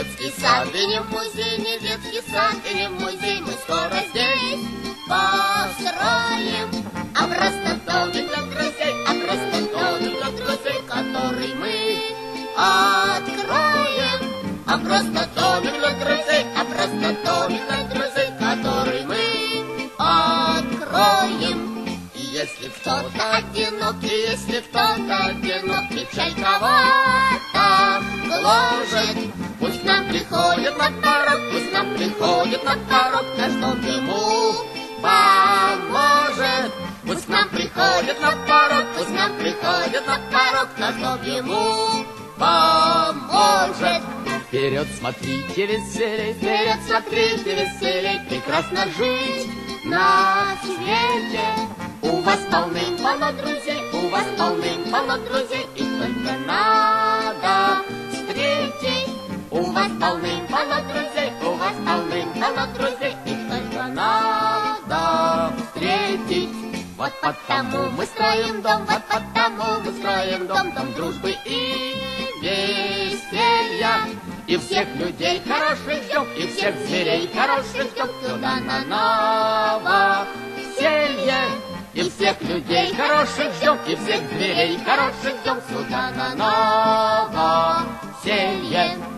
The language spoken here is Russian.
детский сад, и не музей, не детский сад, и не музей. Мы скоро здесь построим образно домик для друзей, образно домик для друзей, который мы откроем. Образно домик для друзей, образно домик для друзей, который мы откроем. И если кто-то одинок, и если кто-то одинок, печаль кого-то гложет, пусть нам приходит на порог, пусть нам приходит на порог, наш дом ему поможет. Пусть нам приходит на порог, пусть нам приходит на порог, наш дом ему поможет. Вперед смотрите веселей, вперед смотрите веселей, прекрасно жить на свете. У вас полным-полно друзей, у вас полным-полно друзей, и только надо встретить. У вас полным-полно друзей, у вас полным-полно друзей, и только надо встретить. Вот потому мы строим дом, вот потому мы строим дом, дом дружбы и веселья. И всех людей хороших ждем, и всех зверей хороших ждем сюда на новоселье. И всех людей хороших ждем, и всех зверей хороших ждем сюда на новоселье.